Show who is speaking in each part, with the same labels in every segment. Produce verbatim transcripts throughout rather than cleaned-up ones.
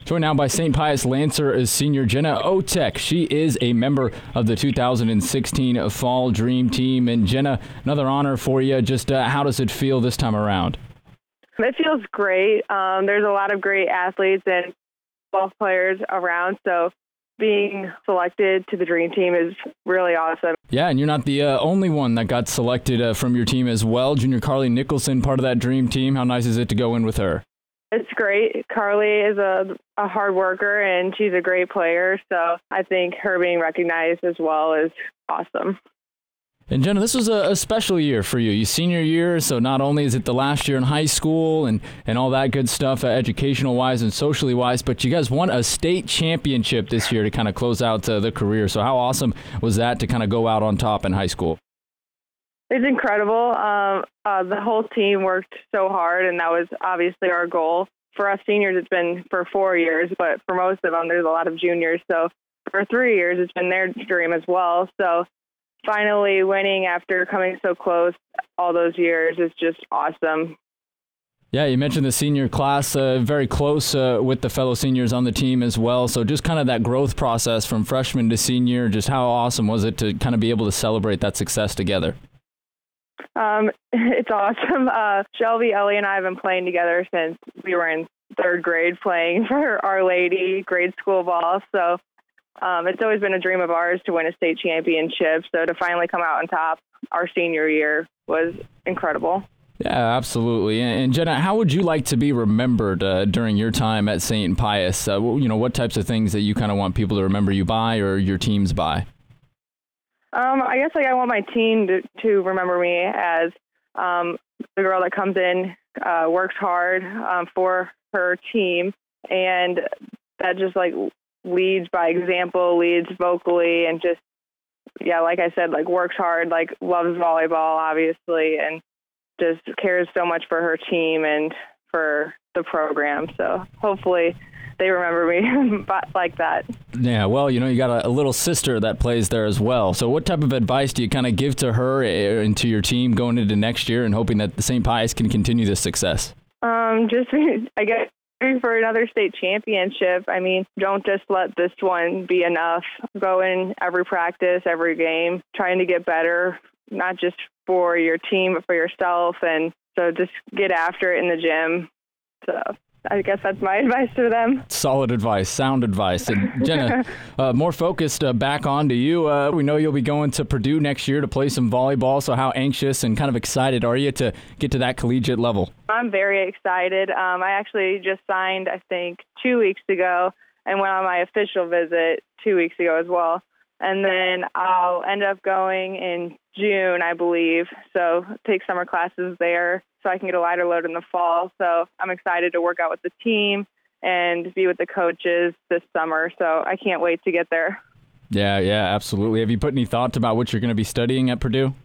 Speaker 1: Joined now by Saint Pius Lancer senior Jenna Otek. She is a member of the two thousand sixteen Fall Dream Team. And Jenna, another honor for you. Just uh, how does it feel this time around?
Speaker 2: It feels great. Um, there's a lot of great athletes and ball players around, so being selected to the Dream Team is really awesome.
Speaker 1: Yeah, and you're not the uh, only one that got selected uh, from your team as well. Junior Carly Nicholson, part of that Dream Team. How nice is it to go in with her?
Speaker 2: It's great. Carly is a, a hard worker, and she's a great player, so I think her being recognized as well is awesome.
Speaker 1: And Jenna, this was a, a special year for you. Your senior year, so not only is it the last year in high school and, and all that good stuff, uh, educational-wise and socially-wise, but you guys won a state championship this year to kind of close out uh, the career. So how awesome was that to kind of go out on top in high school?
Speaker 2: It's incredible. Um, uh, the whole team worked so hard, and that was obviously our goal. For us seniors, it's been for four years, but for most of them, there's a lot of juniors. So for three years, it's been their dream as well. So finally winning after coming so close all those years is just awesome.
Speaker 1: Yeah, you mentioned the senior class, uh, very close uh, with the fellow seniors on the team as well. So just kind of that growth process from freshman to senior, just how awesome was it to kind of be able to celebrate that success together?
Speaker 2: Um, it's awesome. Uh, Shelby, Ellie, and I have been playing together since we were in third grade playing for Our Lady grade school ball. So Um, it's always been a dream of ours to win a state championship, so to finally come out on top our senior year was incredible.
Speaker 1: Yeah, absolutely. And, and Jenna, how would you like to be remembered uh, during your time at Saint Pius? Uh, you know, what types of things that you kind of want people to remember you by or your teams by?
Speaker 2: Um, I guess like I want my team to, to remember me as um, the girl that comes in, uh, works hard um, for her team, and that just like leads by example, leads vocally, and just, yeah, like I said, like works hard, like loves volleyball, obviously, and just cares so much for her team and for the program. So hopefully they remember me like that.
Speaker 1: Yeah, well, you know, you got a, a little sister that plays there as well. So what type of advice do you kind of give to her and to your team going into next year and hoping that the Saint Pius can continue this success?
Speaker 2: Um, just, I guess, for another state championship. I mean, don't just let this one be enough. Go in every practice, every game, trying to get better, not just for your team, but for yourself. And so just get after it in the gym. So I guess that's my advice to them.
Speaker 1: Solid advice, sound advice. And Jenna, uh, more focused uh, back on to you. Uh, we know you'll be going to Purdue next year to play some volleyball. So how anxious and kind of excited are you to get to that collegiate level?
Speaker 2: I'm very excited. Um, I actually just signed, I think, two weeks ago and went on my official visit two weeks ago as well. And then I'll end up going in June, I believe. So take summer classes there so I can get a lighter load in the fall. So I'm excited to work out with the team and be with the coaches this summer. So I can't wait to get there.
Speaker 1: Yeah, yeah, absolutely. Have you put any thoughts about what you're going to be studying at Purdue?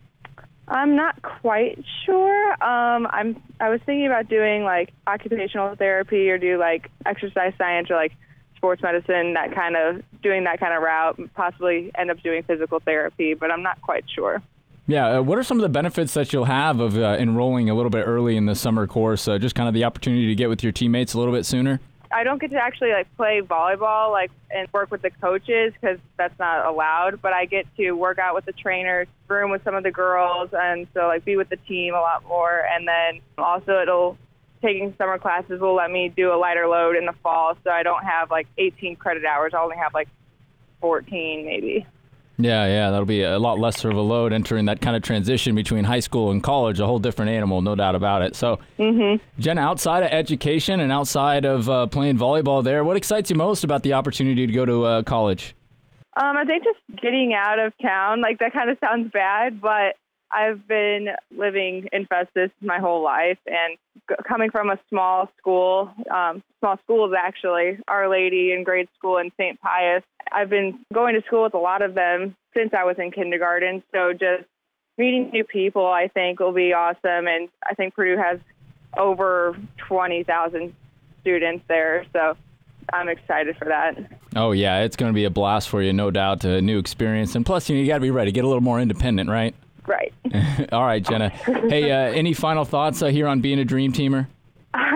Speaker 2: I'm not quite sure. Um, I'm. I was thinking about doing like occupational therapy or do like exercise science or like sports medicine, that kind of doing that kind of route, possibly end up doing physical therapy, but I'm not quite sure.
Speaker 1: Yeah, uh, what are some of the benefits that you'll have of uh, enrolling a little bit early in the summer course? Uh, just kind of the opportunity to get with your teammates a little bit sooner?
Speaker 2: I don't get to actually like play volleyball like and work with the coaches because that's not allowed, but I get to work out with the trainers, room with some of the girls, and so like be with the team a lot more. And then also it'll taking summer classes will let me do a lighter load in the fall, so I don't have like eighteen credit hours. I only have like fourteen maybe.
Speaker 1: Yeah, yeah, that'll be a lot lesser of a load entering that kind of transition between high school and college, a whole different animal, no doubt about it. So,
Speaker 2: mm-hmm.
Speaker 1: Jenna, outside of education and outside of uh, playing volleyball there, what excites you most about the opportunity to go to uh, college?
Speaker 2: Um, I think just getting out of town, like that kind of sounds bad, but I've been living in Festus my whole life, and g- coming from a small school, um, small schools actually, Our Lady in grade school and Saint Pius, I've been going to school with a lot of them since I was in kindergarten, so just meeting new people I think will be awesome, and I think Purdue has over twenty thousand students there, so I'm excited for that.
Speaker 1: Oh, yeah, it's going to be a blast for you, no doubt, a new experience, and plus, you know, you got to be ready, get a little more independent, right?
Speaker 2: Right.
Speaker 1: All right, Jenna. Hey, uh, any final thoughts uh, here on being a Dream Teamer?
Speaker 2: I guess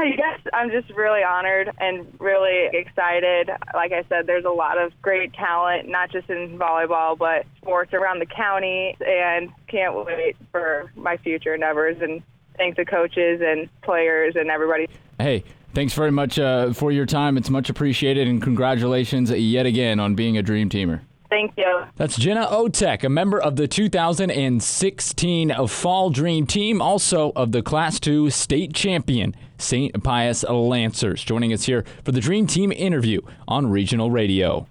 Speaker 2: I'm just really honored and really excited. Like I said, there's a lot of great talent, not just in volleyball, but sports around the county, and can't wait for my future endeavors. And thanks to coaches and players and everybody.
Speaker 1: Hey, thanks very much uh, for your time. It's much appreciated, and congratulations yet again on being a Dream Teamer.
Speaker 2: Thank you.
Speaker 1: That's Jenna Otek, a member of the two thousand sixteen Fall Dream Team, also of the Class two state champion Saint Pius Lancers, joining us here for the Dream Team interview on Regional Radio.